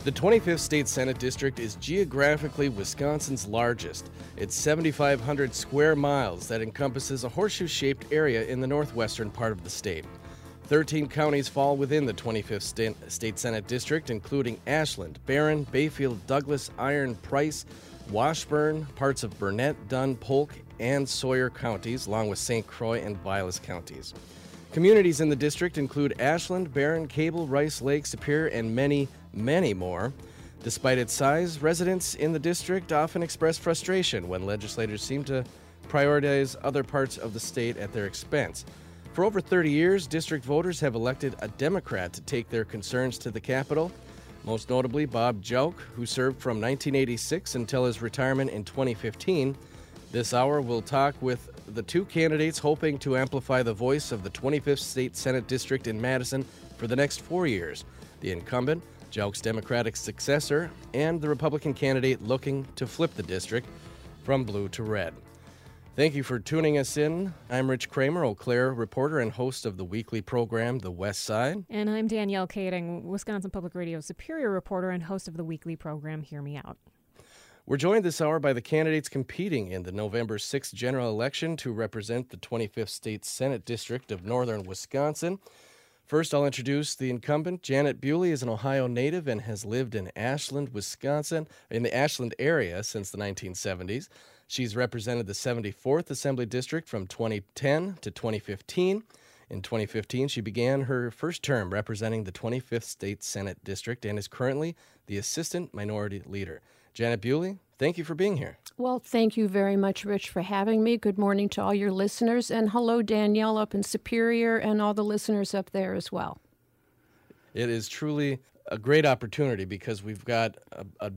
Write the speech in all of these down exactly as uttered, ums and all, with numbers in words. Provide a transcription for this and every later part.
The twenty-fifth State Senate District is geographically Wisconsin's largest. It's seven thousand five hundred square miles that encompasses a horseshoe-shaped area in the northwestern part of the state. thirteen counties fall within the twenty-fifth State Senate District, including Ashland, Barron, Bayfield, Douglas, Iron, Price, Washburn, parts of Burnett, Dunn, Polk, and Sawyer counties, along with Saint Croix and Vilas counties. Communities in the district include Ashland, Barron, Cable, Rice Lake, Superior, and many, many more. Despite its size, residents in the district often express frustration when legislators seem to prioritize other parts of the state at their expense. For over thirty years, district voters have elected a Democrat to take their concerns to the Capitol. Most notably, Bob Jauch, who served from nineteen eighty-six until his retirement in twenty fifteen. This hour, we'll talk with the two candidates hoping to amplify the voice of the twenty-fifth State Senate District in Madison for the next four years. The incumbent, Jauch's Democratic successor, and the Republican candidate looking to flip the district from blue to red. Thank you for tuning us in. I'm Rich Kramer, Eau Claire reporter and host of the weekly program, The West Side. And I'm Danielle Kading, Wisconsin Public Radio Superior reporter and host of the weekly program, Hear Me Out. We're joined this hour by the candidates competing in the November sixth general election to represent the twenty-fifth State Senate District of Northern Wisconsin. First, I'll introduce the incumbent. Janet Bewley is an Ohio native and has lived in Ashland, Wisconsin, in the Ashland area since the nineteen seventies. She's represented the seventy-fourth Assembly District from twenty ten to twenty fifteen. In twenty fifteen, she began her first term representing the twenty-fifth State Senate District and is currently the Assistant Minority Leader. Janet Bewley, thank you for being here. Well, thank you very much, Rich, for having me. Good morning to all your listeners. And hello, Danielle up in Superior and all the listeners up there as well. It is truly a great opportunity because we've got a, a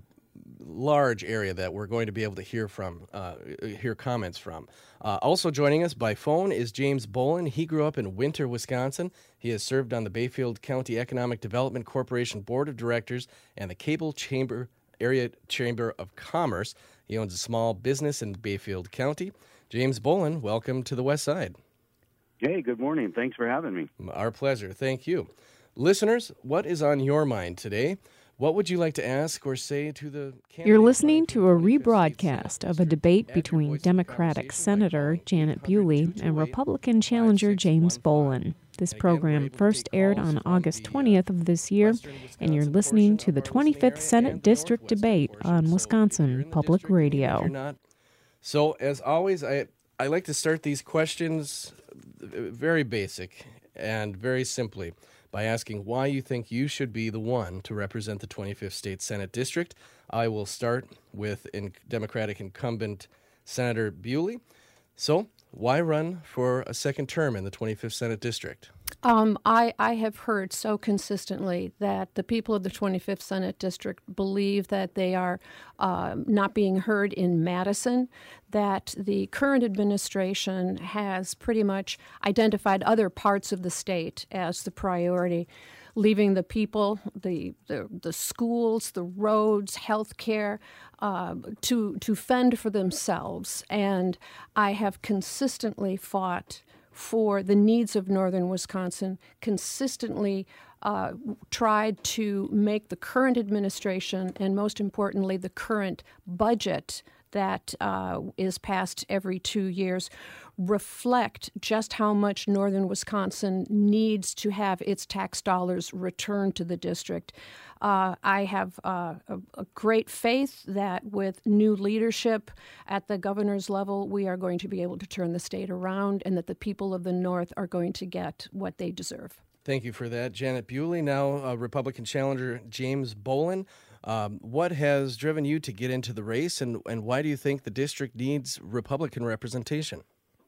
large area that we're going to be able to hear from, uh, hear comments from. Uh, also joining us by phone is James Bolin. He grew up in Winter, Wisconsin. He has served on the Bayfield County Economic Development Corporation Board of Directors and the Cable Chamber Area Chamber of Commerce. He owns a small business in Bayfield County. James Bolin, welcome to the West Side. Hey, good morning. Thanks for having me. Our pleasure. Thank you. Listeners, what is on your mind today? What would you like to ask or say to the candidate? You're listening to a rebroadcast of a debate between Democratic Senator Janet Bewley and Republican challenger James Bolin. This program first aired on August twentieth of this year, and you're listening to the twenty-fifth Senate District debate on Wisconsin Public Radio. So, as always, I, I like to start these questions very basic and very simply by asking why you think you should be the one to represent the twenty-fifth State Senate District. I will start with in Democratic incumbent Senator Bewley. So, why run for a second term in the twenty-fifth Senate District? Um, I, I have heard so consistently that the people of the twenty-fifth Senate District believe that they are uh, not being heard in Madison, that the current administration has pretty much identified other parts of the state as the priority, leaving the people, the the, the schools, the roads, health care, uh, to, to fend for themselves. And I have consistently fought for the needs of northern Wisconsin, consistently uh, tried to make the current administration and, most importantly, the current budget that uh, is passed every two years reflect just how much northern Wisconsin needs to have its tax dollars returned to the district. Uh, I have uh, a, a great faith that with new leadership at the governor's level, we are going to be able to turn the state around and that the people of the North are going to get what they deserve. Thank you for that, Janet Bewley. Now, uh, Republican challenger James Bolin. Um, what has driven you to get into the race, and, and why do you think the district needs Republican representation?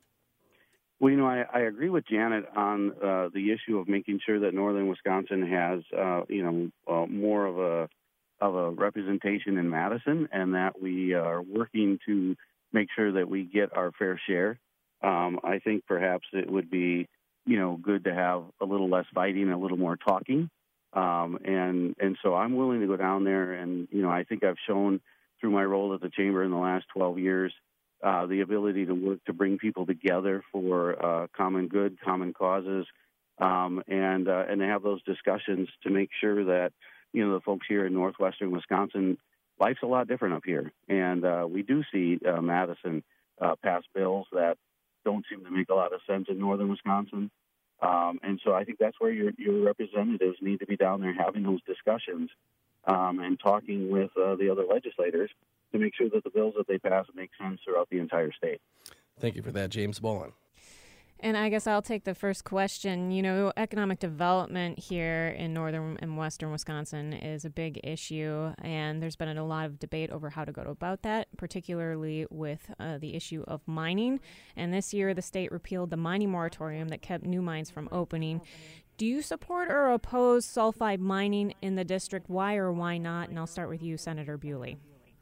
Well, you know, I, I agree with Janet on uh, the issue of making sure that northern Wisconsin has, uh, you know, uh, more of a of a representation in Madison, and that we are working to make sure that we get our fair share. Um, I think perhaps it would be, you know, good to have a little less fighting, a little more talking. Um, and and so I'm willing to go down there, and, you know, I think I've shown through my role at the chamber in the last twelve years uh, the ability to work to bring people together for uh, common good, common causes, um, and uh, and to have those discussions to make sure that you know, the folks here in northwestern Wisconsin, life's a lot different up here. And uh, we do see uh, Madison uh, pass bills that don't seem to make a lot of sense in northern Wisconsin. Um, and so I think that's where your, your representatives need to be down there having those discussions um, and talking with uh, the other legislators to make sure that the bills that they pass make sense throughout the entire state. Thank you for that, James Bolin. And I guess I'll take the first question. You know, economic development here in northern and western Wisconsin is a big issue, and there's been a lot of debate over how to go about that, particularly with uh, the issue of mining. And this year, the state repealed the mining moratorium that kept new mines from opening. Do you support or oppose sulfide mining in the district? Why or why not? And I'll start with you, Senator Bewley.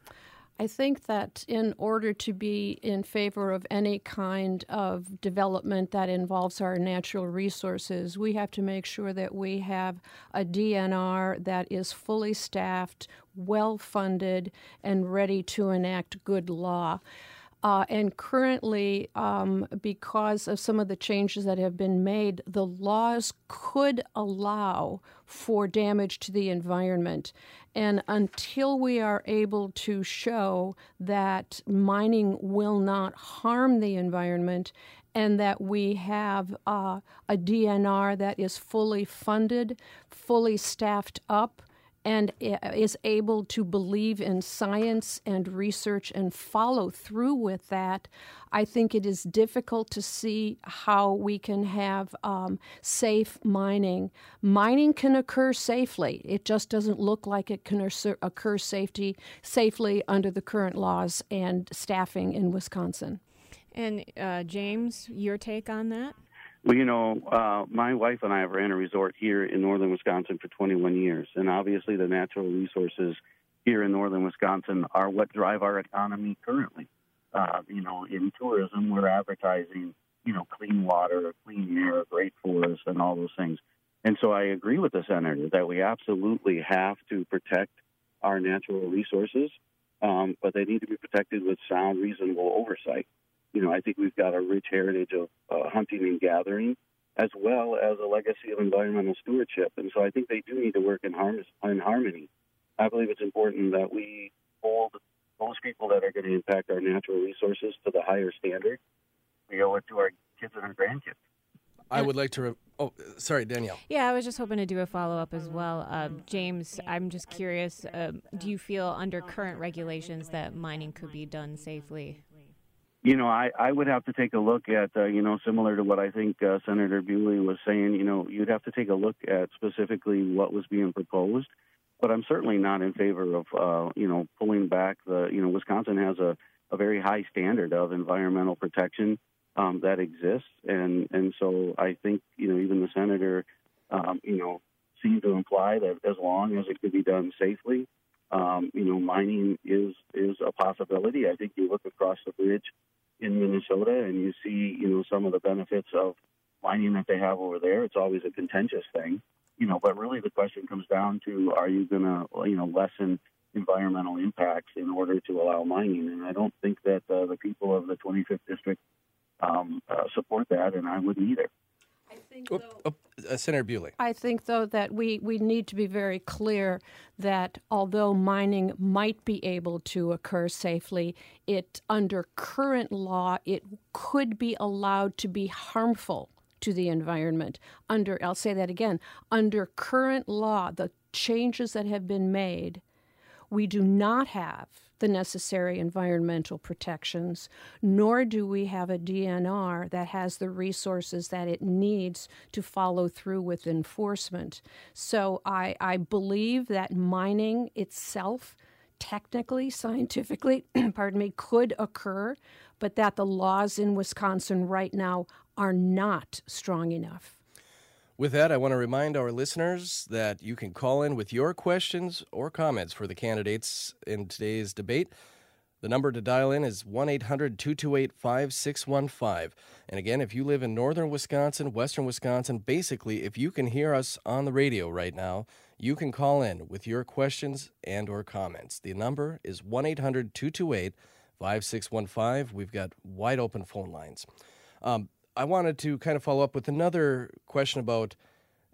I think that in order to be in favor of any kind of development that involves our natural resources, we have to make sure that we have a D N R that is fully staffed, well-funded, and ready to enact good law. Uh, and currently, um, because of some of the changes that have been made, the laws could allow for damage to the environment. And until we are able to show that mining will not harm the environment and that we have uh, a D N R that is fully funded, fully staffed up, and is able to believe in science and research and follow through with that, I think it is difficult to see how we can have um, safe mining. Mining can occur safely. It just doesn't look like it can occur safety, safely under the current laws and staffing in Wisconsin. And uh, James, your take on that? Well, you know, uh, my wife and I have ran a resort here in northern Wisconsin for twenty-one years, and obviously the natural resources here in northern Wisconsin are what drive our economy currently. Uh, you know, in tourism, we're advertising, you know, clean water, clean air, great forests, and all those things. And so I agree with the senator that we absolutely have to protect our natural resources, um, but they need to be protected with sound, reasonable oversight. You know, I think we've got a rich heritage of uh, hunting and gathering, as well as a legacy of environmental stewardship. And so I think they do need to work in, harm- in harmony. I believe it's important that we hold those people that are going to impact our natural resources to the higher standard. We owe it to our kids and our grandkids. I would like to... Re- oh, sorry, Danielle. Yeah, I was just hoping to do a follow-up as well. Uh, James, I'm just curious, uh, do you feel under current regulations that mining could be done safely? You know, I, I would have to take a look at, uh, you know, similar to what I think uh, Senator Bewley was saying, you know, you'd have to take a look at specifically what was being proposed. But I'm certainly not in favor of, uh, you know, pulling back the, you know, Wisconsin has a, a very high standard of environmental protection um, that exists. And, and so I think, you know, even the senator, um, you know, seemed to imply that as long as it could be done safely, um, you know, mining is, is a possibility. I think you look across the bridge in Minnesota and you see, you know, some of the benefits of mining that they have over there. It's always a contentious thing, you know, but really the question comes down to, are you going to, you know, lessen environmental impacts in order to allow mining? And I don't think that uh, the people of the twenty-fifth district um, uh, support that, and I wouldn't either. I think, Oh, though, oh, uh, Senator Bewley. I think, though, that we, we need to be very clear that although mining might be able to occur safely, it under current law, it could be allowed to be harmful to the environment. Under, I'll say that again, under current law, the changes that have been made, we do not have the necessary environmental protections, nor do we have a D N R that has the resources that it needs to follow through with enforcement. So I, I believe that mining itself, technically, scientifically, pardon me, could occur, but that the laws in Wisconsin right now are not strong enough. With that, I want to remind our listeners that you can call in with your questions or comments for the candidates in today's debate. The number to dial in is one eight hundred two two eight five six one five. And again, if you live in northern Wisconsin, western Wisconsin, basically, if you can hear us on the radio right now, you can call in with your questions and or comments. The number is one eight hundred two two eight five six one five. We've got wide open phone lines. Um, I wanted to kind of follow up with another question about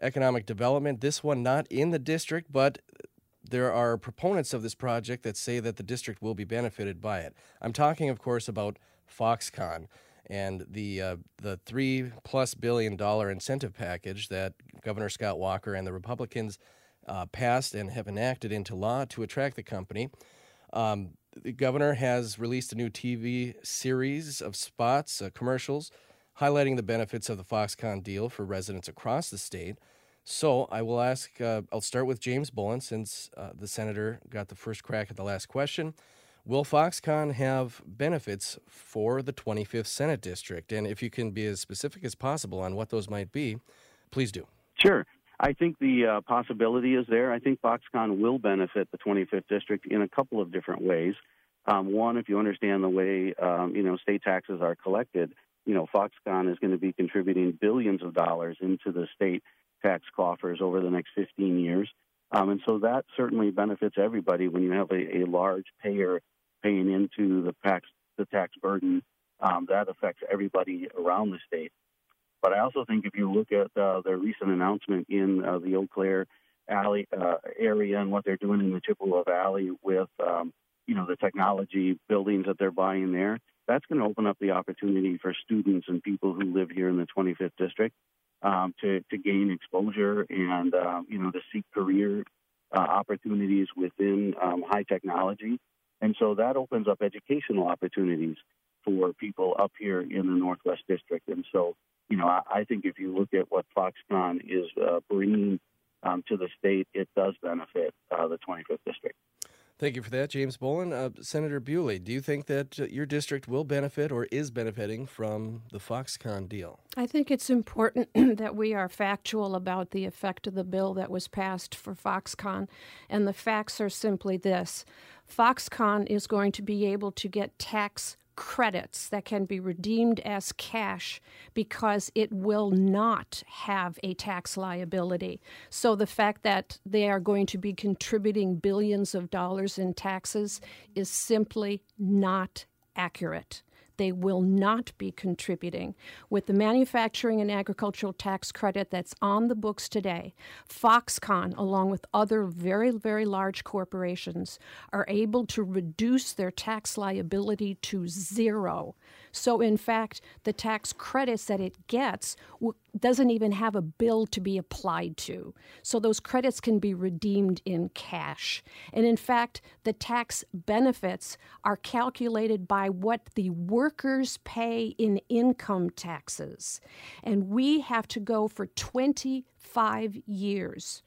economic development. This one not in the district, but there are proponents of this project that say that the district will be benefited by it. I'm talking, of course, about Foxconn and the uh, the three plus billion dollar incentive package that Governor Scott Walker and the Republicans uh, passed and have enacted into law to attract the company. Um, the governor has released a new T V series of spots, uh, commercials, highlighting the benefits of the Foxconn deal for residents across the state. So I will ask, uh, I'll start with James Bolin, since uh, the senator got the first crack at the last question. Will Foxconn have benefits for the twenty-fifth Senate District? And if you can be as specific as possible on what those might be, please do. Sure. I think the uh, possibility is there. I think Foxconn will benefit the twenty-fifth District in a couple of different ways. Um, one, if you understand the way, um, you know, state taxes are collected, you know, Foxconn is going to be contributing billions of dollars into the state tax coffers over the next fifteen years. Um, and so that certainly benefits everybody when you have a, a large payer paying into the tax, the tax burden. Um, that affects everybody around the state. But I also think if you look at uh, their recent announcement in uh, the Eau Claire Alley uh, area and what they're doing in the Chippewa Valley with, um, you know, the technology buildings that they're buying there, that's going to open up the opportunity for students and people who live here in the twenty-fifth District um, to, to gain exposure and, um, you know, to seek career uh, opportunities within um, high technology. And so that opens up educational opportunities for people up here in the Northwest District. And so, you know, I, I think if you look at what Foxconn is uh, bringing um, to the state, it does benefit uh, the twenty-fifth District. Thank you for that, James Bolin. Uh, Senator Bewley, do you think that uh, your district will benefit or is benefiting from the Foxconn deal? I think it's important that we are factual about the effect of the bill that was passed for Foxconn. And the facts are simply this. Foxconn is going to be able to get tax credits that can be redeemed as cash because it will not have a tax liability. So the fact that they are going to be contributing billions of dollars in taxes is simply not accurate. They will not be contributing. With the manufacturing and agricultural tax credit that's on the books today, Foxconn, along with other very, very large corporations, are able to reduce their tax liability to zero. So, in fact, the tax credits that it gets w- doesn't even have a bill to be applied to. So those credits can be redeemed in cash. And in fact, the tax benefits are calculated by what the workers pay in income taxes. And we have to go for twenty-five years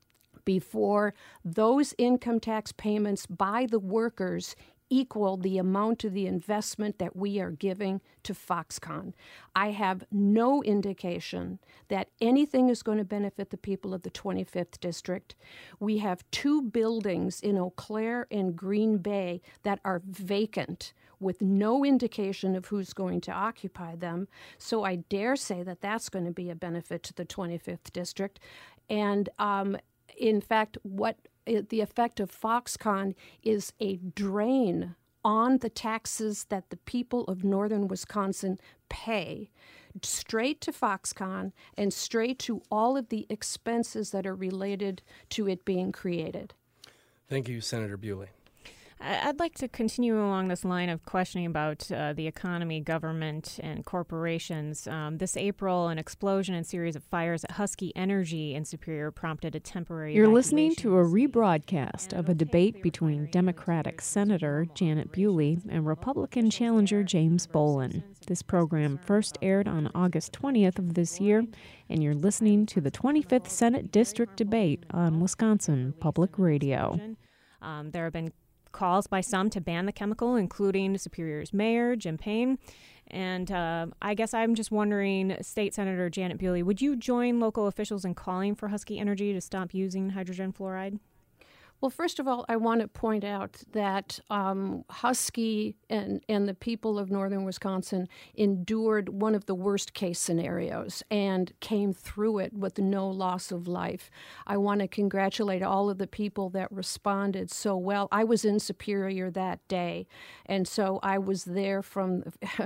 before those income tax payments by the workers equal the amount of the investment that we are giving to Foxconn. I have no indication that anything is going to benefit the people of the twenty-fifth District. We have two buildings in Eau Claire and Green Bay that are vacant with no indication of who's going to occupy them. So I dare say that that's going to be a benefit to the twenty-fifth District. And um, in fact, what It, the effect of Foxconn is a drain on the taxes that the people of northern Wisconsin pay, straight to Foxconn and straight to all of the expenses that are related to it being created. Thank you, Senator Bewley. I'd like to continue along this line of questioning about uh, the economy, government, and corporations. Um, this April, an explosion and series of fires at Husky Energy in Superior prompted a temporary You're listening to a rebroadcast of a debate between Democratic Senator Janet Bewley and Republican challenger James Bolin. This program first aired on August twentieth of this year, and you're listening to the twenty-fifth Senate District debate on Wisconsin Public Radio. Um, there have been calls by some to ban the chemical, including Superior's mayor, Jim Payne. And uh, I guess I'm just wondering, State Senator Janet Bewley, would you join local officials in calling for Husky Energy to stop using hydrogen fluoride? Well, first of all, I want to point out that um, Husky and, and the people of northern Wisconsin endured one of the worst case scenarios and came through it with no loss of life. I want to congratulate all of the people that responded so well. I was in Superior that day, and so I was there from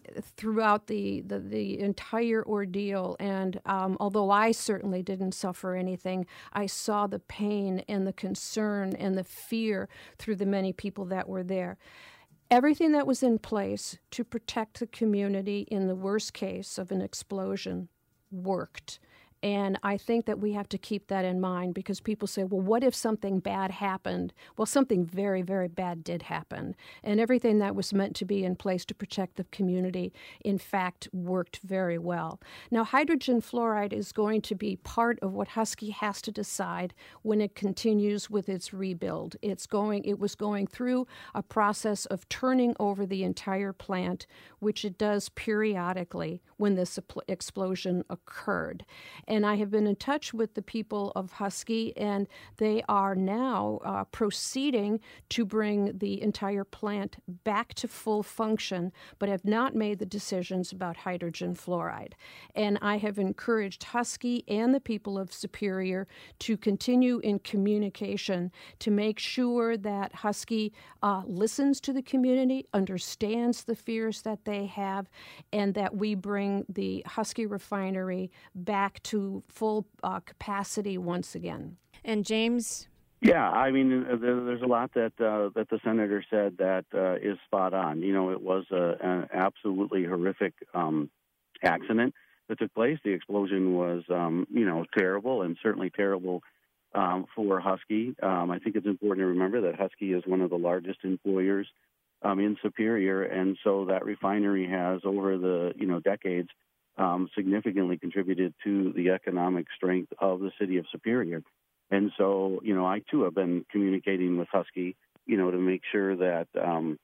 throughout the, the, the entire ordeal. And um, although I certainly didn't suffer anything, I saw the pain and the concern and the fear through the many people that were there. Everything that was in place to protect the community in the worst case of an explosion worked. And I think that we have to keep that in mind, because people say, well, what if something bad happened? Well, something very, very bad did happen. And everything that was meant to be in place to protect the community, in fact, worked very well. Now, hydrogen fluoride is going to be part of what Husky has to decide when it continues with its rebuild. It's going, it was going through a process of turning over the entire plant, which it does periodically when this explosion occurred. And I have been in touch with the people of Husky, and they are now uh, proceeding to bring the entire plant back to full function, but have not made the decisions about hydrogen fluoride. And I have encouraged Husky and the people of Superior to continue in communication to make sure that Husky uh, listens to the community, understands the fears that they have, and that we bring the Husky refinery back to full uh, capacity once again. And James? Yeah, I mean, there's a lot that uh, that the senator said that uh, is spot on. You know, it was a, an absolutely horrific um, accident that took place. The explosion was, um, you know, terrible, and certainly terrible um, for Husky. Um, I think it's important to remember that Husky is one of the largest employers um, in Superior, and so that refinery has, over the you know decades, Um, significantly contributed to the economic strength of the city of Superior. And so, you know, I too have been communicating with Husky, you know, to make sure that, um,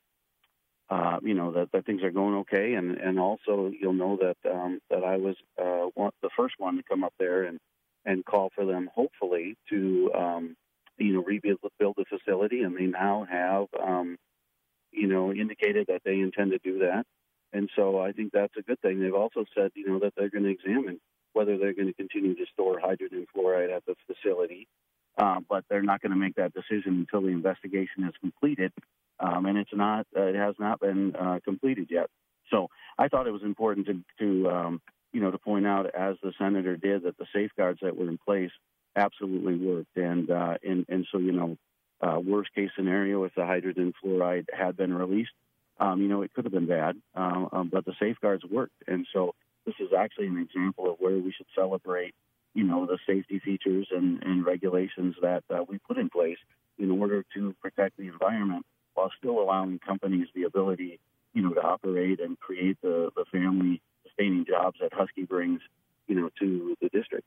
uh, you know, that, that things are going okay. And, and also, you'll know that um, that I was uh, one, the first one to come up there and, and call for them, hopefully, to, um, you know, rebuild build the facility. And they now have, um, you know, indicated that they intend to do that. And so I think that's a good thing. They've also said, you know, that they're going to examine whether they're going to continue to store hydrogen fluoride at the facility, uh, but they're not going to make that decision until the investigation is completed, um, and it's not, uh, it has not been uh, completed yet. So I thought it was important to, to um, you know, to point out, as the senator did, that the safeguards that were in place absolutely worked, and uh, and and so you know, uh, worst case scenario, if the hydrogen fluoride had been released, Um, you know, it could have been bad, uh, um, but the safeguards worked. And so this is actually an example of where we should celebrate, you know, the safety features and, and regulations that uh, we put in place in order to protect the environment while still allowing companies the ability, you know, to operate and create the, the family-sustaining jobs that Husky brings, you know, to the district.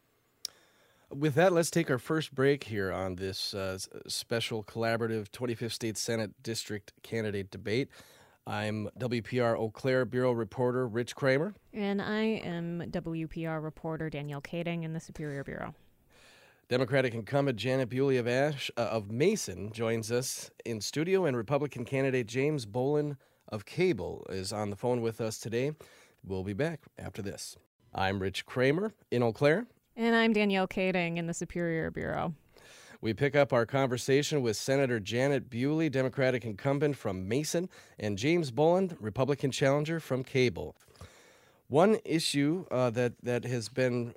With that, let's take our first break here on this uh, special collaborative twenty-fifth State Senate District candidate debate. I'm W P R Eau Claire Bureau reporter Rich Kramer. And I am W P R reporter Danielle Kading in the Superior Bureau. Democratic incumbent Janet Bewley of Ash uh, of Mason joins us in studio, and Republican candidate James Bolin of Cable is on the phone with us today. We'll be back after this. I'm Rich Kramer in Eau Claire. And I'm Danielle Kading in the Superior Bureau. We pick up our conversation with Senator Janet Bewley, Democratic incumbent from Mason, and James Bolin, Republican challenger from Cable. One issue uh, that, that has been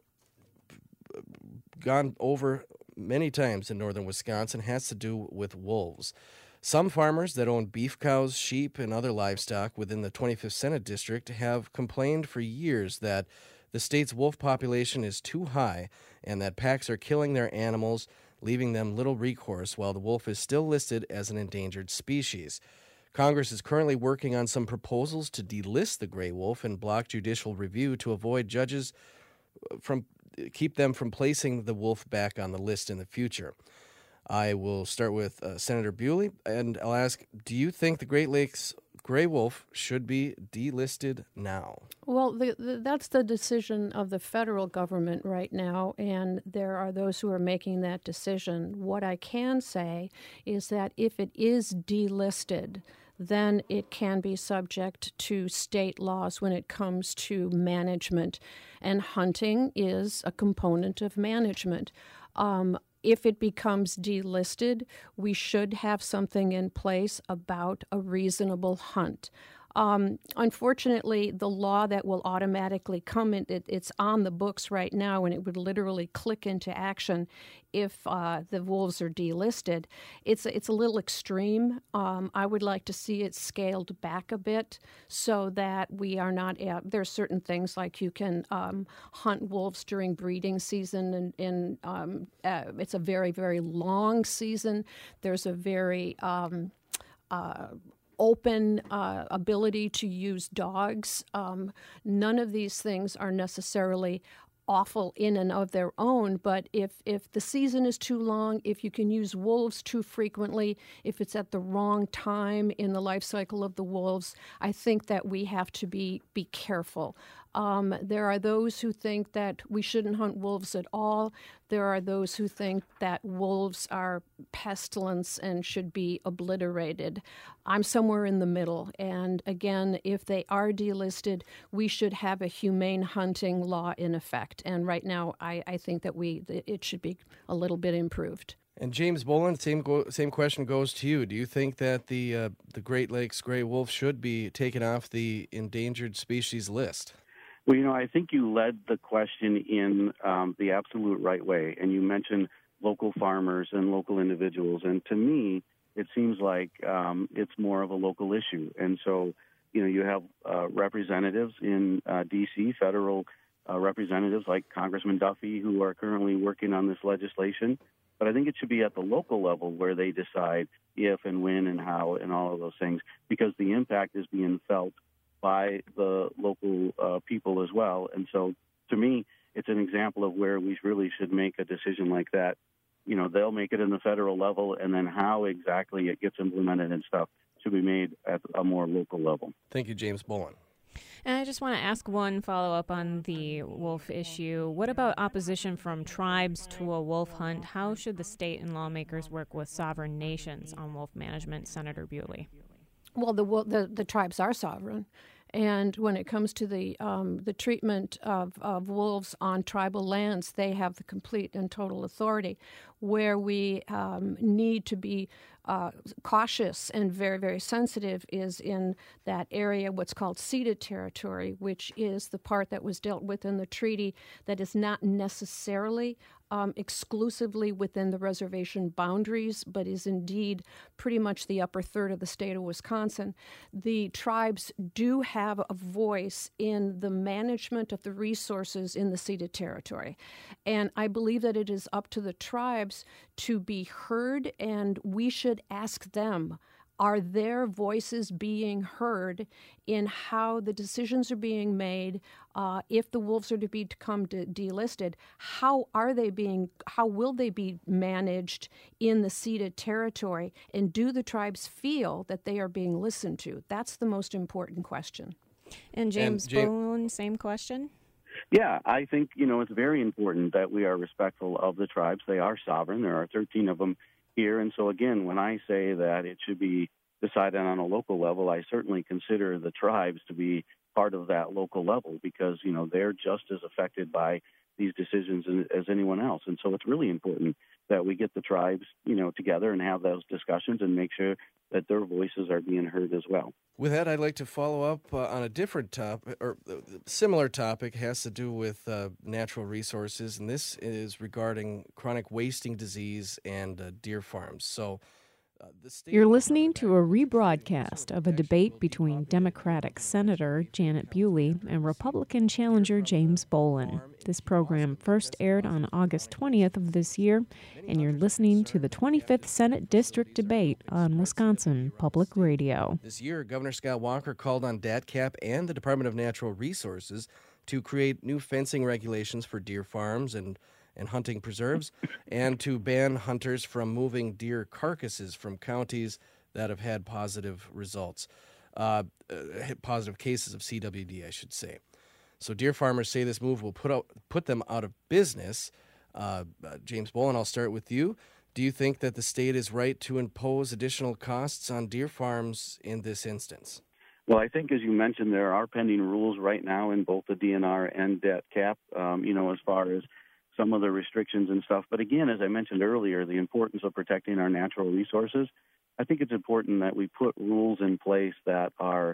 gone over many times in northern Wisconsin has to do with wolves. Some farmers that own beef cows, sheep, and other livestock within the twenty-fifth Senate District have complained for years that the state's wolf population is too high and that packs are killing their animals, leaving them little recourse while the wolf is still listed as an endangered species. Congress is currently working on some proposals to delist the gray wolf and block judicial review to avoid judges from keep them from placing the wolf back on the list in the future. I will start with uh, Senator Bewley, and I'll ask, do you think the Great Lakes gray wolf should be delisted now? Well, the, the, that's the decision of the federal government right now, and there are those who are making that decision. What I can say is that if it is delisted, then it can be subject to state laws when it comes to management, and hunting is a component of management. Um, If it becomes delisted, we should have something in place about a reasonable hunt. Um, unfortunately, the law that will automatically come, in, it, it's on the books right now, and it would literally click into action if uh, the wolves are delisted. It's, it's a little extreme. Um, I would like to see it scaled back a bit so that we are not, uh, there are certain things like you can um, hunt wolves during breeding season, and, and um, uh, it's a very, very long season. There's a very um, uh, open uh, ability to use dogs. Um, none of these things are necessarily awful in and of their own, but if, if the season is too long, if you can use wolves too frequently, if it's at the wrong time in the life cycle of the wolves, I think that we have to be, be careful. Um, there are those who think that we shouldn't hunt wolves at all. There are those who think that wolves are pestilence and should be obliterated. I'm somewhere in the middle. And again, if they are delisted, we should have a humane hunting law in effect. And right now, I, I think that we it should be a little bit improved. And James Bolin, same go, same question goes to you. Do you think that the uh, the Great Lakes gray wolf should be taken off the endangered species list? Well, you know, I think you led the question in um, the absolute right way, and you mentioned local farmers and local individuals. And to me, it seems like um, it's more of a local issue. And so, you know, you have uh, representatives in uh, D C, federal uh, representatives like Congressman Duffy, who are currently working on this legislation. But I think it should be at the local level where they decide if and when and how and all of those things, because the impact is being felt by the local uh, people as well. And so, to me, it's an example of where we really should make a decision like that. You know, they'll make it in the federal level, and then how exactly it gets implemented and stuff should be made at a more local level. Thank you, James Bolin. And I just want to ask one follow-up on the wolf issue. What about opposition from tribes to a wolf hunt? How should the state and lawmakers work with sovereign nations on wolf management, Senator Bewley? Well, the, the the tribes are sovereign, and when it comes to the um, the treatment of, of wolves on tribal lands, they have the complete and total authority. Where we um, need to be uh, cautious and very, very sensitive is in that area, what's called ceded territory, which is the part that was dealt with in the treaty that is not necessarily Um, exclusively within the reservation boundaries, but is indeed pretty much the upper third of the state of Wisconsin. The tribes do have a voice in the management of the resources in the ceded territory. And I believe that it is up to the tribes to be heard, and we should ask them, are their voices being heard in how the decisions are being made? Uh, if the wolves are to become de- delisted, how are they being? How will they be managed in the ceded territory? And do the tribes feel that they are being listened to? That's the most important question. And James and Jam- Bolin, same question. Yeah, I think, you know, it's very important that we are respectful of the tribes. They are sovereign. There are thirteen of them here. And so, again, when I say that it should be decided on a local level, I certainly consider the tribes to be part of that local level because, you know, they're just as affected by these decisions as anyone else. And so it's really important that we get the tribes, you know, together and have those discussions and make sure that their voices are being heard as well. With that, I'd like to follow up uh, on a different topic, or uh, similar topic, has to do with uh, natural resources, and this is regarding chronic wasting disease and uh, deer farms. So, uh, the state You're listening to a rebroadcast of a debate between Democratic Senator Janet Bewley and Republican challenger James Bolin. This program first aired on August twentieth of this year, and you're listening to the twenty-fifth Senate District debate on Wisconsin Public Radio. This year, Governor Scott Walker called on D A T C A P and the Department of Natural Resources to create new fencing regulations for deer farms and, and hunting preserves, and to ban hunters from moving deer carcasses from counties that have had positive results, uh, uh, positive cases of C W D, I should say. So deer farmers say this move will put out, put them out of business. Uh, uh, James Bolin, I'll start with you. Do you think that the state is right to impose additional costs on deer farms in this instance? Well, I think, as you mentioned, there are pending rules right now in both the D N R and D A T C A P, um, you know, as far as some of the restrictions and stuff. But again, as I mentioned earlier, the importance of protecting our natural resources, I think it's important that we put rules in place that are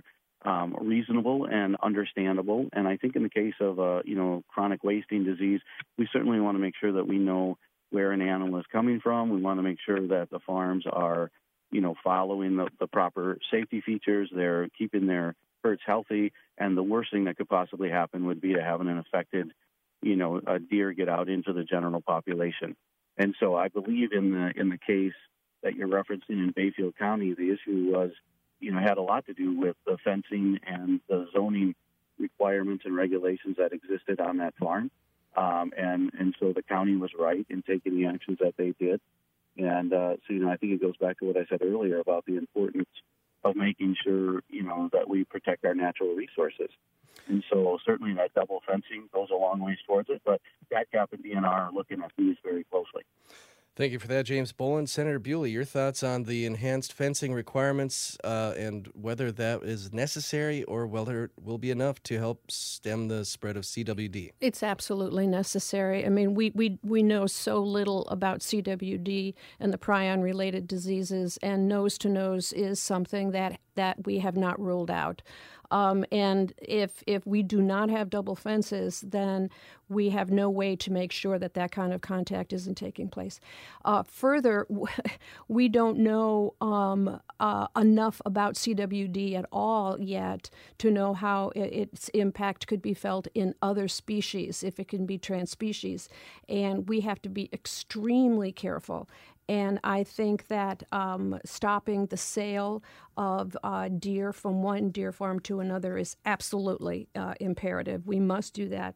um, reasonable and understandable. And I think in the case of uh, you know chronic wasting disease, we certainly want to make sure that we know where an animal is coming from. We want to make sure that the farms are you know following the, the proper safety features. They're keeping their herds healthy. And the worst thing that could possibly happen would be to have an infected you know a deer get out into the general population. And so I believe in the in the case that you're referencing in Bayfield County, the issue was, you know, had a lot to do with the fencing and the zoning requirements and regulations that existed on that farm. Um, and, and so the county was right in taking the actions that they did. And uh, so, you know, I think it goes back to what I said earlier about the importance of making sure, you know, that we protect our natural resources. And so certainly that double fencing goes a long ways towards it, but D A T C A P and D N R are looking at these very closely. Thank you for that, James Bolin. Senator Bewley, your thoughts on the enhanced fencing requirements uh, and whether that is necessary or whether it will be enough to help stem the spread of C W D? It's absolutely necessary. I mean, we, we, we know so little about C W D and the prion-related diseases, and nose-to-nose is something that, that we have not ruled out. Um, and if if we do not have double fences, then we have no way to make sure that that kind of contact isn't taking place. Uh, further, we don't know um, uh, enough about C W D at all yet to know how it, its impact could be felt in other species, if it can be transspecies. And we have to be extremely careful. And I think that um, stopping the sale of uh, deer from one deer farm to another is absolutely uh, imperative. We must do that.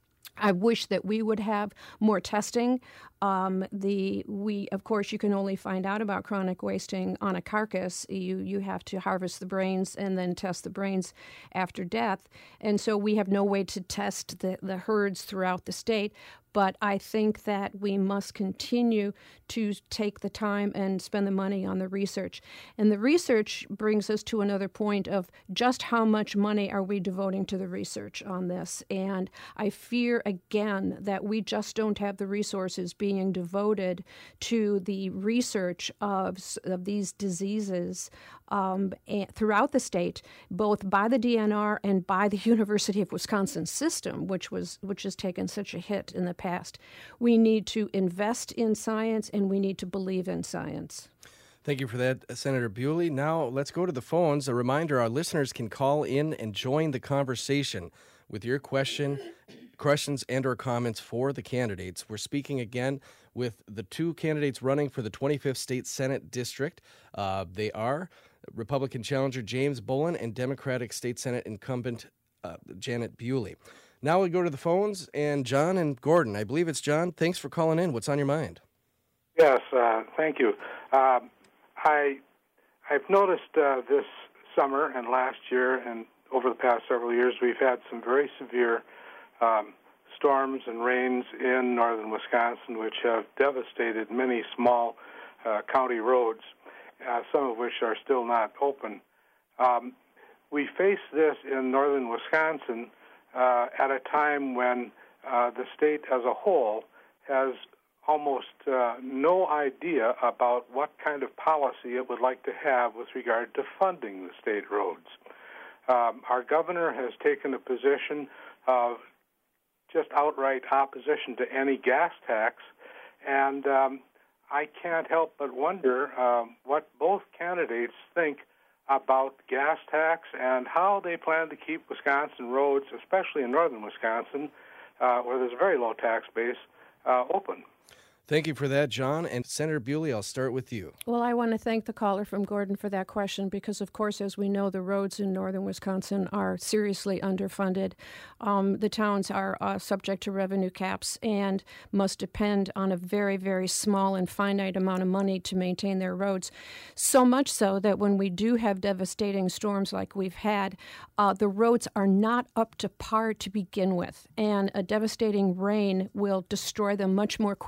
I wish that we would have more testing. Um, the we of course you can only find out about chronic wasting on a carcass. You you have to harvest the brains and then test the brains after death, and so we have no way to test the, the herds throughout the state. But I think that we must continue to take the time and spend the money on the research. And the research brings us to another point of just how much money are we devoting to the research on this. And I fear, again, that we just don't have the resources being devoted to the research of, of these diseases um, throughout the state, both by the D N R and by the University of Wisconsin system, which was which has taken such a hit in the past. We need to invest in science, and we need to believe in science. Thank you for that, Senator Bewley. Now let's go to the phones. A reminder, our listeners can call in and join the conversation with your question, questions and or comments for the candidates. We're speaking again with the two candidates running for the twenty-fifth State Senate District. Uh, they are Republican challenger James Bolin and Democratic State Senate incumbent uh, Janet Bewley. Now we go to the phones, and John and Gordon. I believe it's John. Thanks for calling in. What's on your mind? Yes, uh, thank you. Uh, I, I've noticed uh, this summer and last year and over the past several years, we've had some very severe um, storms and rains in northern Wisconsin, which have devastated many small uh, county roads, uh, some of which are still not open. Um, we face this in northern Wisconsin uh, at a time when uh, the state as a whole has almost uh, no idea about what kind of policy it would like to have with regard to funding the state roads. Um, our governor has taken a position of just outright opposition to any gas tax, and um, I can't help but wonder um, what both candidates think about gas tax and how they plan to keep Wisconsin roads, especially in northern Wisconsin, uh, where there's a very low tax base, uh, open. Thank you for that, John. And Senator Bewley, I'll start with you. Well, I want to thank the caller from Gordon for that question because, of course, as we know, the roads in northern Wisconsin are seriously underfunded. Um, the towns are uh, subject to revenue caps and must depend on a very, very small and finite amount of money to maintain their roads. So much so that when we do have devastating storms like we've had, uh, the roads are not up to par to begin with, and a devastating rain will destroy them much more quickly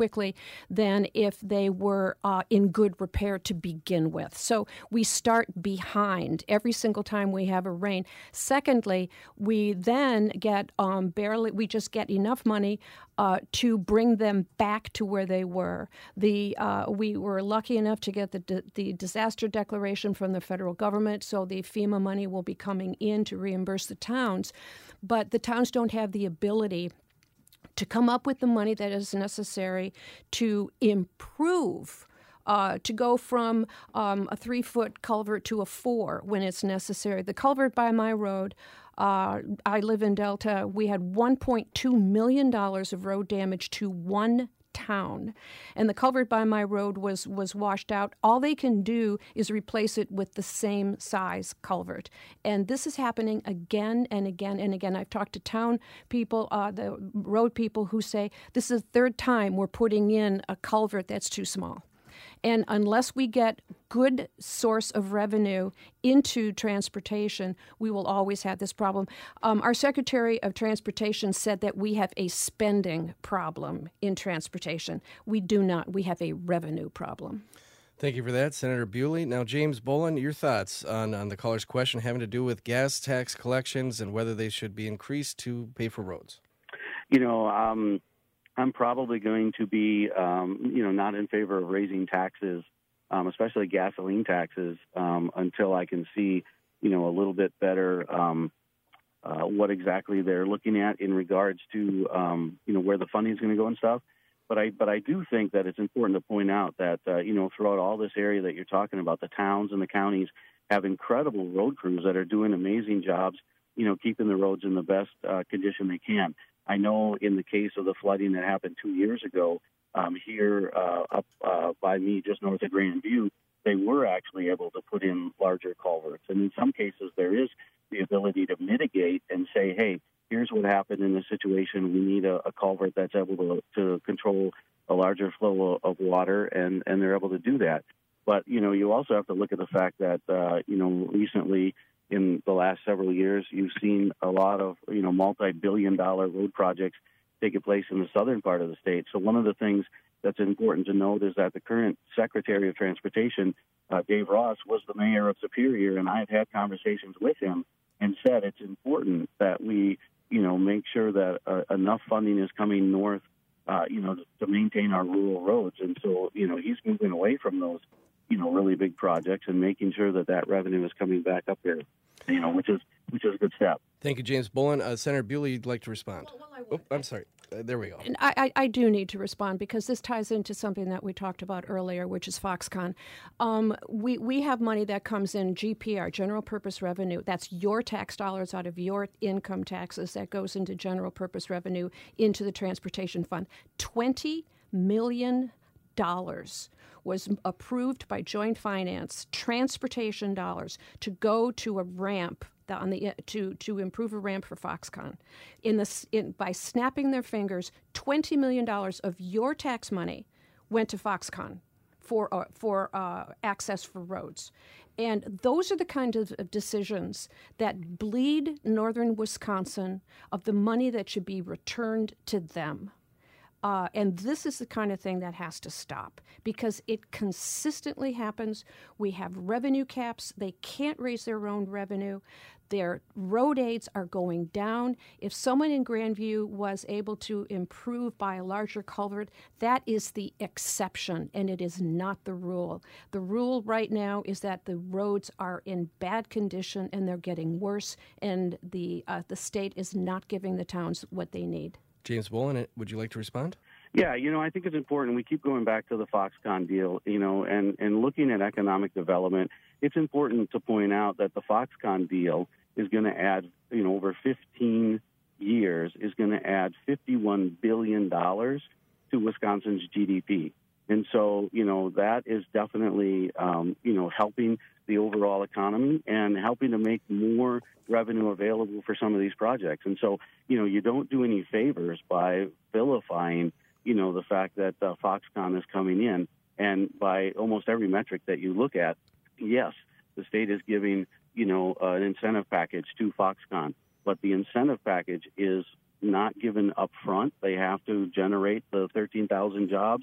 than if they were uh, in good repair to begin with. So we start behind every single time we have a rain. Secondly, we then get um, barely, we just get enough money uh, to bring them back to where they were. The uh, we were lucky enough to get the the disaster declaration from the federal government, so the FEMA money will be coming in to reimburse the towns, but the towns don't have the ability to come up with the money that is necessary to improve. Uh, to go from um, a three-foot culvert to a four when it's necessary. The culvert by my road, uh, I live in Delta, we had one point two million dollars of road damage to one town. And the culvert by my road was, was washed out. All they can do is replace it with the same size culvert. And this is happening again and again and again. I've talked to town people, uh, the road people who say, this is the third time we're putting in a culvert that's too small. And unless we get good source of revenue into transportation, we will always have this problem. Um, our Secretary of Transportation said that we have a spending problem in transportation. We do not. We have a revenue problem. Thank you for that, Senator Bewley. Now, James Bolin, your thoughts on, on the caller's question having to do with gas tax collections and whether they should be increased to pay for roads. You know, um, I'm probably going to be, um, you know, not in favor of raising taxes, um, especially gasoline taxes, um, until I can see, you know, a little bit better um, uh, what exactly they're looking at in regards to, um, you know, where the funding is going to go and stuff. But I, but I do think that it's important to point out that, uh, you know, throughout all this area that you're talking about, the towns and the counties have incredible road crews that are doing amazing jobs, you know, keeping the roads in the best uh, condition they can. I know in the case of the flooding that happened two years ago um, here uh, up uh, by me, just north of Grandview, they were actually able to put in larger culverts. And in some cases, there is the ability to mitigate and say, hey, here's what happened in this situation. We need a, a culvert that's able to, to control a larger flow of water, and, and they're able to do that. But, you know, you also have to look at the fact that, uh, you know, recently, in the last several years, you've seen a lot of, you know, multi-billion dollar road projects taking place in the southern part of the state. So one of the things that's important to note is that the current Secretary of Transportation, uh, Dave Ross, was the mayor of Superior, and I've had conversations with him and said it's important that we, you know, make sure that uh, enough funding is coming north, uh, you know, to, to maintain our rural roads. And so, you know, he's moving away from those, you know, really big projects and making sure that that revenue is coming back up here, you know, which is which is a good step. Thank you, James Bolin. Uh, Senator Bewley, you'd like to respond? Well, well, I would. Oh, I'm sorry. Uh, there we go. And I, I, I do need to respond because this ties into something that we talked about earlier, which is Foxconn. Um, we, we have money that comes in G P R, general purpose revenue. That's your tax dollars out of your income taxes that goes into general purpose revenue into the transportation fund. twenty million dollars was approved by Joint Finance, transportation dollars, to go to a ramp on the to to improve a ramp for Foxconn. In the in, by snapping their fingers, twenty million dollars of your tax money went to Foxconn for uh, for uh, access for roads. And those are the kind of decisions that bleed northern Wisconsin of the money that should be returned to them. Uh, and this is the kind of thing that has to stop because it consistently happens. We have revenue caps. They can't raise their own revenue. Their road aids are going down. If someone in Grandview was able to improve by a larger culvert, that is the exception, and it is not the rule. The rule right now is that the roads are in bad condition and they're getting worse, and the uh, the state is not giving the towns what they need. James Bolin, would you like to respond? Yeah, you know, I think it's important. We keep going back to the Foxconn deal, you know, and, and looking at economic development, it's important to point out that the Foxconn deal is going to add, you know, over fifteen years, is going to add fifty-one billion dollars to Wisconsin's G D P. And so, you know, that is definitely, um, you know, helping the overall economy and helping to make more revenue available for some of these projects. And so, you know, you don't do any favors by vilifying, you know, the fact that uh, Foxconn is coming in. And by almost every metric that you look at, yes, the state is giving, you know, uh, an incentive package to Foxconn. But the incentive package is not given up front. They have to generate the thirteen thousand jobs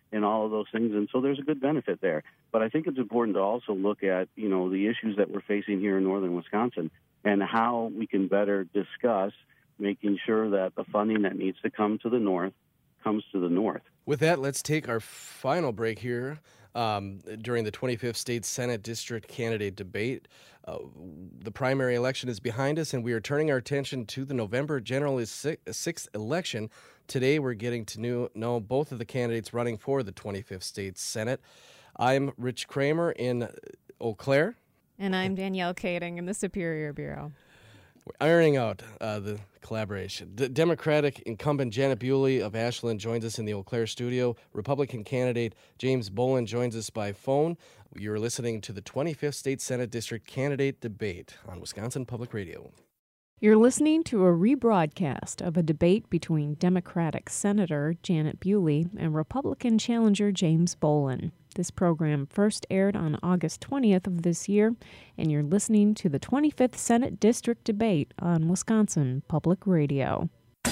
and all of those things. And so there's a good benefit there. But I think it's important to also look at, you know, the issues that we're facing here in northern Wisconsin and how we can better discuss making sure that the funding that needs to come to the north comes to the north. With that, let's take our final break here. Um, during the twenty-fifth State Senate District candidate debate. Uh, the primary election is behind us, and we are turning our attention to the November General sixth election. Today, we're getting to know, know both of the candidates running for the twenty-fifth State Senate. I'm Rich Kramer in Eau Claire. And I'm Danielle Kading in the Superior Bureau. We're ironing out uh, the collaboration. The Democratic incumbent Janet Bewley of Ashland joins us in the Eau Claire studio. Republican candidate James Bolin joins us by phone. You're listening to the twenty-fifth State Senate District candidate debate on Wisconsin Public Radio. You're listening to a rebroadcast of a debate between Democratic Senator Janet Bewley and Republican challenger James Bolin. This program first aired on August twentieth of this year, and you're listening to the twenty-fifth Senate District debate on Wisconsin Public Radio.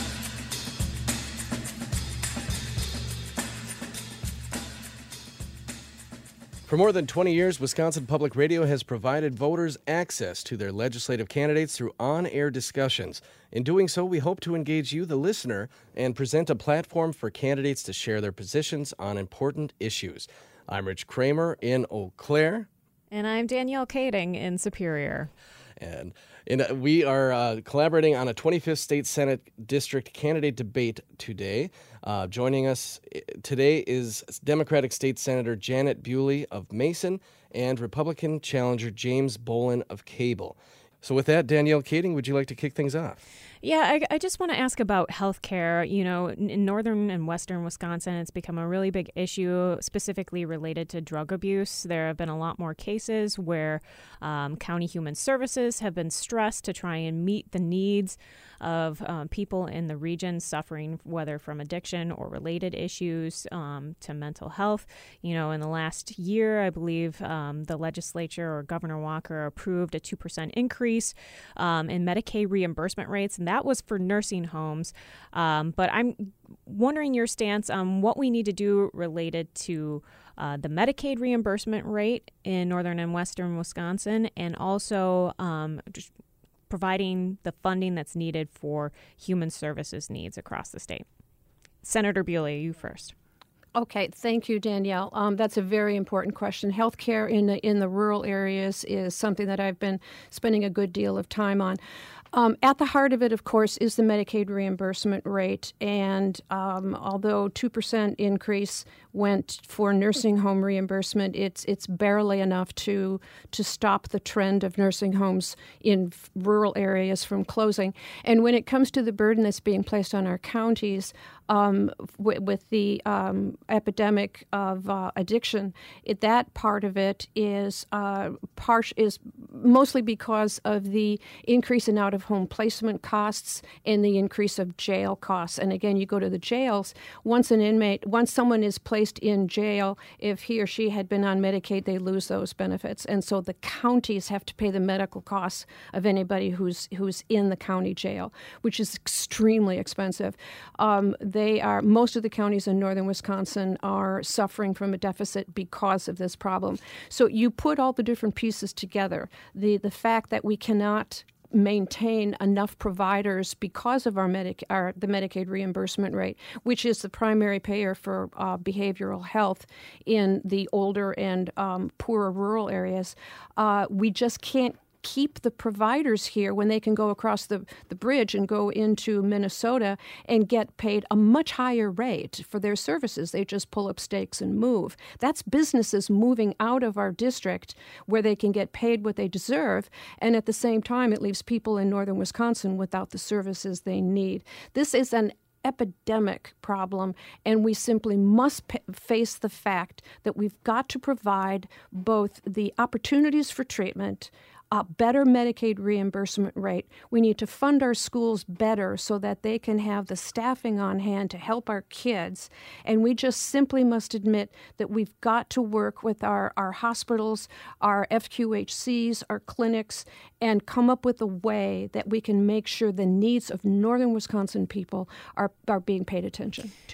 For more than twenty years, Wisconsin Public Radio has provided voters access to their legislative candidates through on-air discussions. In doing so, we hope to engage you, the listener, and present a platform for candidates to share their positions on important issues. I'm Rich Kramer in Eau Claire. And I'm Danielle Kading in Superior. And in, uh, we are uh, collaborating on a twenty-fifth State Senate District candidate debate today. Uh, joining us today is Democratic State Senator Janet Bewley of Mason and Republican challenger James Bolin of Cable. So with that, Danielle Kading, would you like to kick things off? Yeah, I, I just want to ask about health care. You know, in northern and western Wisconsin, it's become a really big issue, specifically related to drug abuse. There have been a lot more cases where um, county human services have been stressed to try and meet the needs of um, people in the region suffering, whether from addiction or related issues um, to mental health. You know, in the last year, I believe um, the legislature or Governor Walker approved a two percent increase um, in Medicaid reimbursement rates, and that was for nursing homes. Um, but I'm wondering your stance on what we need to do related to uh, the Medicaid reimbursement rate in northern and western Wisconsin, and also um, just providing the funding that's needed for human services needs across the state. Senator Bewley, you first. Okay, thank you, Danielle. Um, that's a very important question. Healthcare in the in the rural areas is something that I've been spending a good deal of time on. Um, at the heart of it, of course, is the Medicaid reimbursement rate. And um, although two percent increase went for nursing home reimbursement, it's it's barely enough to to stop the trend of nursing homes in rural areas from closing. And when it comes to the burden that's being placed on our counties, Um, w- with the um, epidemic of uh, addiction, it, that part of it is uh, part is mostly because of the increase in out-of-home placement costs and the increase of jail costs. And again, you go to the jails. Once an inmate, once someone is placed in jail, if he or she had been on Medicaid, they lose those benefits, and so the counties have to pay the medical costs of anybody who's who's in the county jail, which is extremely expensive. Um, They are, most of the counties in northern Wisconsin are suffering from a deficit because of this problem. So you put all the different pieces together. The the fact that we cannot maintain enough providers because of our, Medic- our the Medicaid reimbursement rate, which is the primary payer for uh, behavioral health in the older and um, poorer rural areas, uh, we just can't keep the providers here when they can go across the, the bridge and go into Minnesota and get paid a much higher rate for their services. They just pull up stakes and move. That's businesses moving out of our district where they can get paid what they deserve, and at the same time it leaves people in northern Wisconsin without the services they need. This is an epidemic problem, and we simply must p- face the fact that we've got to provide both the opportunities for treatment, a better Medicaid reimbursement rate. We need to fund our schools better so that they can have the staffing on hand to help our kids. And we just simply must admit that we've got to work with our, our hospitals, our F Q H Cs, our clinics, and come up with a way that we can make sure the needs of northern Wisconsin people are, are being paid attention to.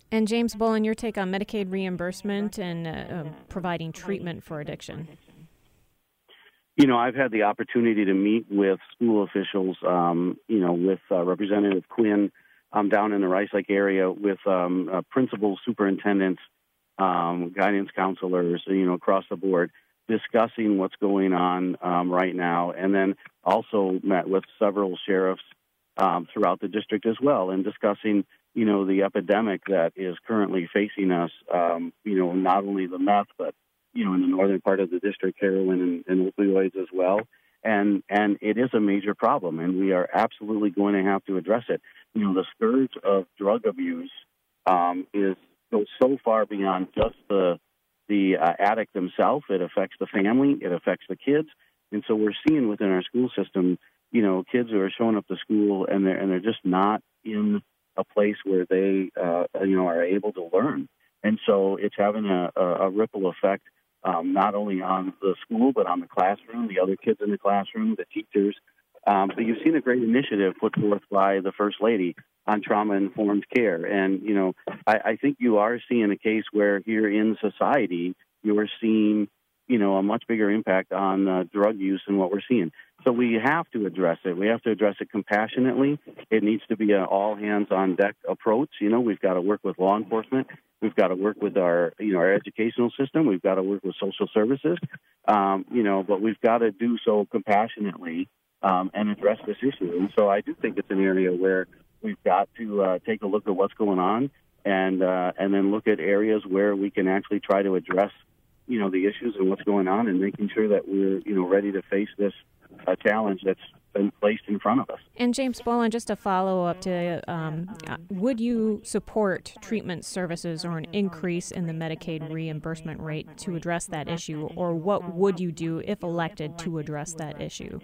And James Bolin, your take on Medicaid reimbursement and uh, uh, providing treatment for addiction. You know, I've had the opportunity to meet with school officials, um, you know, with uh, Representative Quinn um, down in the Rice Lake area, with um, uh, principals, superintendents, um, guidance counselors, you know, across the board, discussing what's going on um, right now, and then also met with several sheriffs um, throughout the district as well, and discussing, you know, the epidemic that is currently facing us, um, you know, not only the meth, but, you know, in the northern part of the district, heroin and, and opioids as well. And and it is a major problem, and we are absolutely going to have to address it. You know, the scourge of drug abuse um, is goes so far beyond just the the uh, addict themselves. It affects the family. It affects the kids. And so we're seeing within our school system, you know, kids who are showing up to school and they're, and they're just not in a place where they, uh, you know, are able to learn. And so it's having a, a, a ripple effect, um, not only on the school, but on the classroom, the other kids in the classroom, the teachers. Um, but you've seen a great initiative put forth by the First Lady on trauma-informed care. And, you know, I, I think you are seeing a case where here in society, you are seeing, you know, a much bigger impact on uh, drug use than what we're seeing. So we have to address it. We have to address it compassionately. It needs to be an all-hands-on-deck approach. You know, we've got to work with law enforcement. We've got to work with our, you know, our educational system. We've got to work with social services, um, you know, but we've got to do so compassionately um, and address this issue. And so I do think it's an area where we've got to uh, take a look at what's going on and uh, and then look at areas where we can actually try to address, you know, the issues and what's going on, and making sure that we're, you know, ready to face this uh, challenge that's been placed in front of us. And James Bolin, just a follow-up to, um, would you support treatment services or an increase in the Medicaid reimbursement rate to address that issue, or what would you do if elected to address that issue?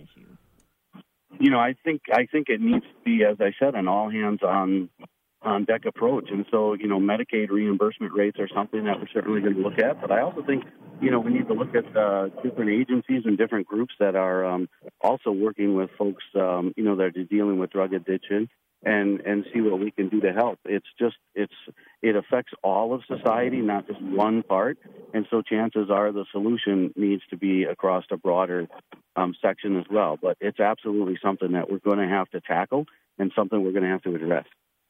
You know, I think I think it needs to be, as I said, an all-hands-on on deck approach. And so, you know, Medicaid reimbursement rates are something that we're certainly going to look at. But I also think, you know, we need to look at uh, different agencies and different groups that are um, also working with folks, um, you know, that are dealing with drug addiction, and, and see what we can do to help. It's just, it's, it affects all of society, not just one part. And so chances are the solution needs to be across a broader um, section as well. But it's absolutely something that we're going to have to tackle and something we're going to have to address.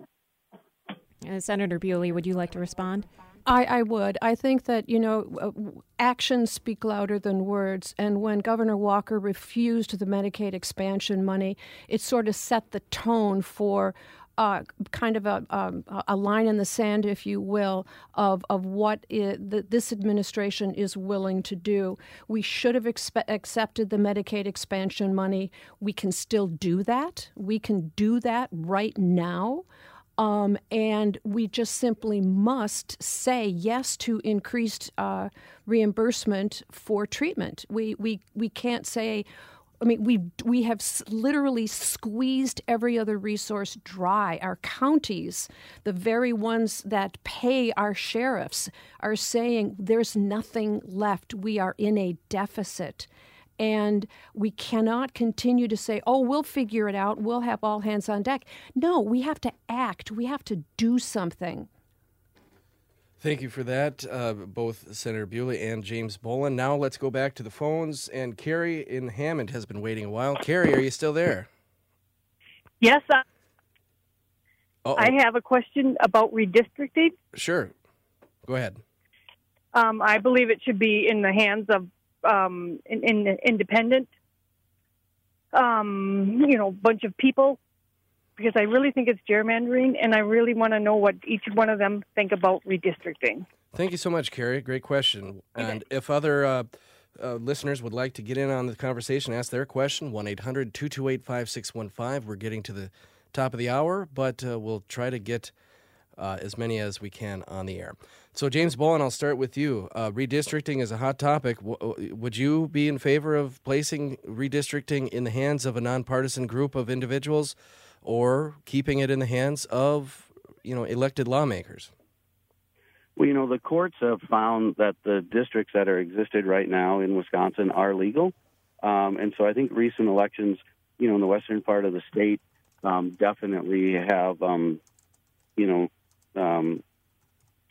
Uh, Senator Bewley, would you like to respond? I, I would. I think that, you know, actions speak louder than words. And when Governor Walker refused the Medicaid expansion money, it sort of set the tone for uh, kind of a, um, a line in the sand, if you will, of, of what it, the, this administration is willing to do. We should have expe- accepted the Medicaid expansion money. We can still do that. We can do that right now. Um, and we just simply must say yes to increased uh, reimbursement for treatment. We we we can't say, I mean, we we have literally squeezed every other resource dry. Our counties, the very ones that pay our sheriffs, are saying there's nothing left. We are in a deficit. And we cannot continue to say, oh, we'll figure it out. We'll have all hands on deck. No, we have to act. We have to do something. Thank you for that, uh, both Senator Bewley and James Bolin. Now let's go back to the phones. And Carrie in Hammond has been waiting a while. Carrie, are you still there? Yes. I, Uh-oh. I have a question about redistricting. Sure. Go ahead. Um, I believe it should be in the hands of Um, in, in independent, um, you know, bunch of people, because I really think it's gerrymandering, and I really want to know what each one of them think about redistricting. Thank you so much, Carrie. Great question. And if other uh, uh, listeners would like to get in on the conversation, ask their question, one eight hundred two two eight five six one five. We're getting to the top of the hour, but uh, we'll try to get uh, as many as we can on the air. So, James Bolin, I'll start with you. Uh, redistricting is a hot topic. W- would you be in favor of placing redistricting in the hands of a nonpartisan group of individuals, or keeping it in the hands of, you know, elected lawmakers? Well, you know, the courts have found that the districts that are existed right now in Wisconsin are legal. Um, and so I think recent elections, you know, in the western part of the state um, definitely have, um, you know, um,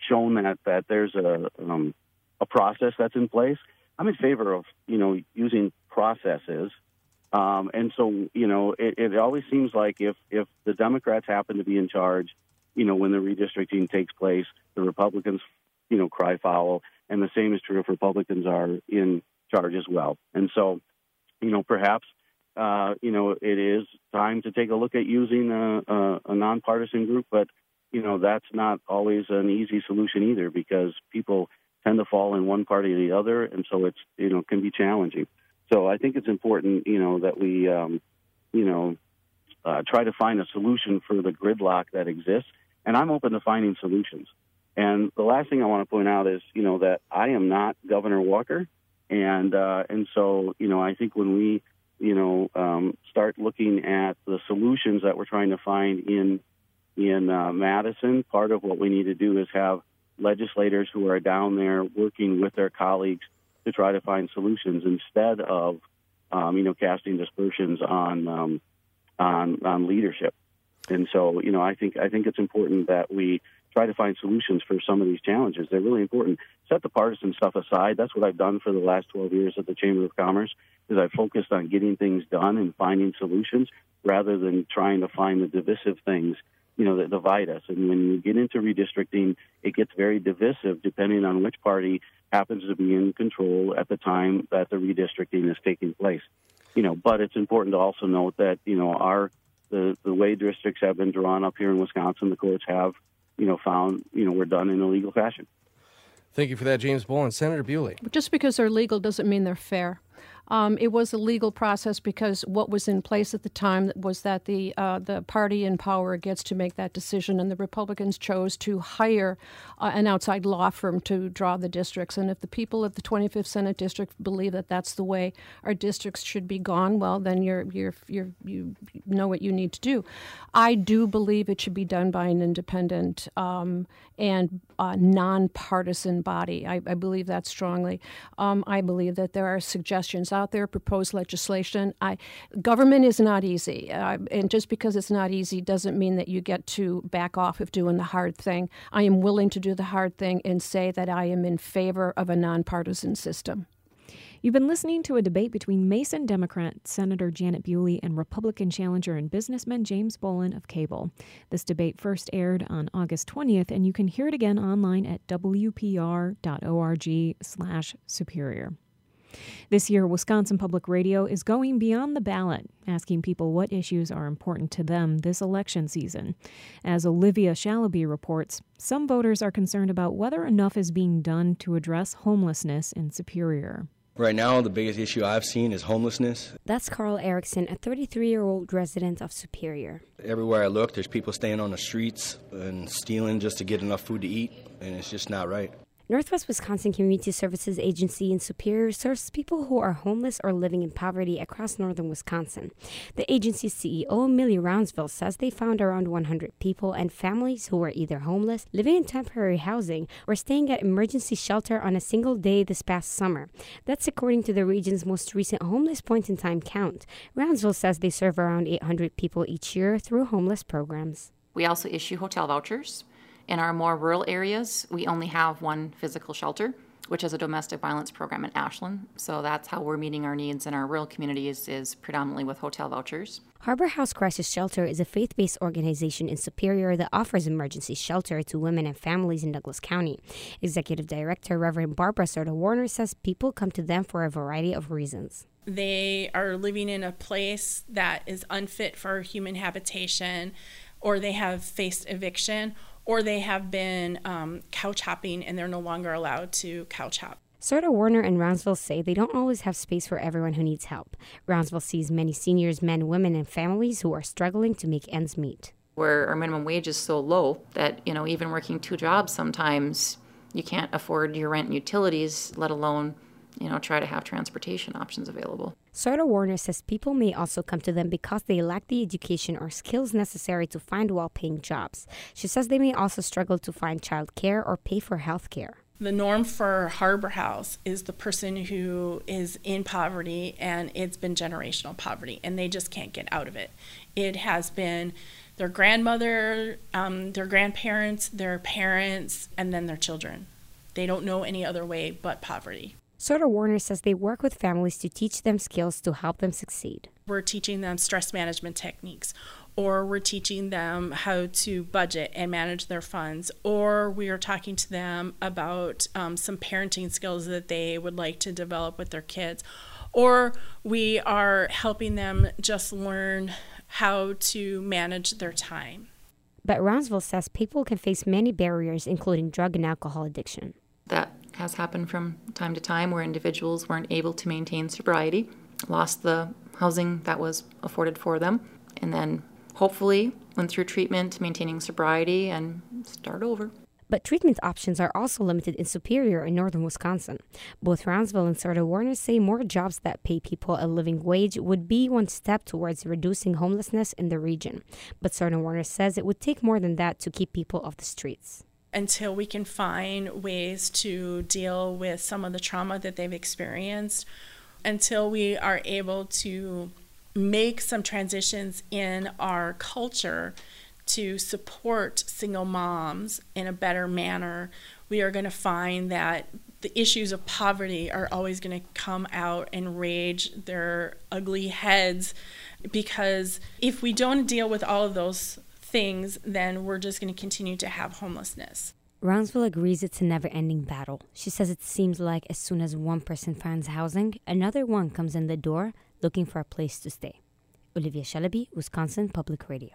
shown that that there's a um, a process that's in place. I'm in favor of, you know, using processes. Um, and so, you know, it, it always seems like if, if the Democrats happen to be in charge, you know, when the redistricting takes place, the Republicans, you know, cry foul. And the same is true if Republicans are in charge as well. And so, you know, perhaps, uh, you know, it is time to take a look at using a, a, a nonpartisan group. But, you know, that's not always an easy solution either, because people tend to fall in one party or the other. And so it's, you know, can be challenging. So I think it's important, you know, that we, um, you know, uh, try to find a solution for the gridlock that exists. And I'm open to finding solutions. And the last thing I want to point out is, you know, that I am not Governor Walker. And uh, and so, you know, I think when we, you know, um, start looking at the solutions that we're trying to find in in uh, Madison, part of what we need to do is have legislators who are down there working with their colleagues to try to find solutions instead of, um, you know, casting dispersions on um, on on leadership. And so, you know, I think I think it's important that we try to find solutions for some of these challenges. They're really important. Set the partisan stuff aside. That's what I've done for the last twelve years at the Chamber of Commerce, is I've focused on getting things done and finding solutions rather than trying to find the divisive things, you know, that divide us. And when you get into redistricting, it gets very divisive depending on which party happens to be in control at the time that the redistricting is taking place. You know, but it's important to also note that, you know, our the, the way districts have been drawn up here in Wisconsin, the courts have, you know, found, you know, we're done in a legal fashion. Thank you for that, James Bolin. Senator Bewley. Just because they're legal doesn't mean they're fair. Um, it was a legal process because what was in place at the time was that the uh, the party in power gets to make that decision, and the Republicans chose to hire uh, an outside law firm to draw the districts. And if the people of the twenty-fifth Senate District believe that that's the way our districts should be gone, well, then you're you're you're you know what you need to do. I do believe it should be done by an independent um, and uh, nonpartisan body. I, I believe that strongly. Um, I believe that there are suggestions out there, proposed legislation. I, government is not easy, uh, and just because it's not easy doesn't mean that you get to back off of doing the hard thing. I am willing to do the hard thing and say that I am in favor of a nonpartisan system. You've been listening to a debate between Mason Democrat Senator Janet Bewley and Republican challenger and businessman James Bolin of Cable. This debate first aired on August twentieth, and you can hear it again online at w p r dot org slash superior. This year, Wisconsin Public Radio is going beyond the ballot, asking people what issues are important to them this election season. As Olivia Shalaby reports, some voters are concerned about whether enough is being done to address homelessness in Superior. Right now, the biggest issue I've seen is homelessness. That's Carl Erickson, a thirty-three-year-old resident of Superior. Everywhere I look, there's people staying on the streets and stealing just to get enough food to eat, and it's just not right. Northwest Wisconsin Community Services Agency in Superior serves people who are homeless or living in poverty across northern Wisconsin. The agency's C E O, Millie Rounsville, says they found around one hundred people and families who were either homeless, living in temporary housing, or staying at emergency shelter on a single day this past summer. That's according to the region's most recent homeless point-in-time count. Rounsville says they serve around eight hundred people each year through homeless programs. We also issue hotel vouchers. In our more rural areas, we only have one physical shelter, which is a domestic violence program in Ashland. So that's how we're meeting our needs in our rural communities, is predominantly with hotel vouchers. Harbor House Crisis Shelter is a faith-based organization in Superior that offers emergency shelter to women and families in Douglas County. Executive Director Reverend Barbara Serta-Warner says people come to them for a variety of reasons. They are living in a place that is unfit for human habitation, or they have faced eviction, or they have been um, couch hopping and they're no longer allowed to couch hop. Serta-Warner and Rounsville say they don't always have space for everyone who needs help. Rounsville sees many seniors, men, women, and families who are struggling to make ends meet. Where our minimum wage is so low that, you know, even working two jobs sometimes you can't afford your rent and utilities, let alone, you know, try to have transportation options available. Serta-Warner says people may also come to them because they lack the education or skills necessary to find well-paying jobs. She says they may also struggle to find child care or pay for health care. The norm for Harbor House is the person who is in poverty, and it's been generational poverty, and they just can't get out of it. It has been their grandmother, um, their grandparents, their parents, and then their children. They don't know any other way but poverty. Sorda Warner says they work with families to teach them skills to help them succeed. We're teaching them stress management techniques, or we're teaching them how to budget and manage their funds, or we are talking to them about um, some parenting skills that they would like to develop with their kids, or we are helping them just learn how to manage their time. But Roundsville says people can face many barriers, including drug and alcohol addiction. That has happened from time to time where individuals weren't able to maintain sobriety, lost the housing that was afforded for them, and then hopefully went through treatment, maintaining sobriety, and start over. But treatment options are also limited in Superior and northern Wisconsin. Both Roundsville and Sorda Warner say more jobs that pay people a living wage would be one step towards reducing homelessness in the region. But Sorda Warner says it would take more than that to keep people off the streets. Until we can find ways to deal with some of the trauma that they've experienced, until we are able to make some transitions in our culture to support single moms in a better manner, we are going to find that the issues of poverty are always going to come out and rage their ugly heads, because if we don't deal with all of those things, then we're just going to continue to have homelessness. Roundsville agrees it's a never-ending battle. She says it seems like as soon as one person finds housing, another one comes in the door looking for a place to stay. Olivia Shalaby, Wisconsin Public Radio.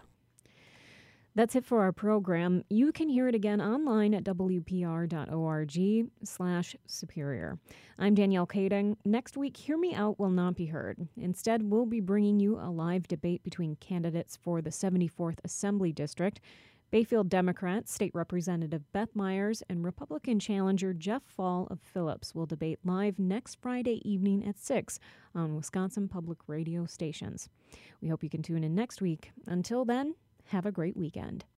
That's it for our program. You can hear it again online at w p r dot org slash superior. I'm Danielle Kading. Next week, Hear Me Out will not be heard. Instead, we'll be bringing you a live debate between candidates for the seventy-fourth Assembly District. Bayfield Democrat State Representative Beth Myers and Republican challenger Jeff Fall of Phillips will debate live next Friday evening at six on Wisconsin Public Radio stations. We hope you can tune in next week. Until then, have a great weekend.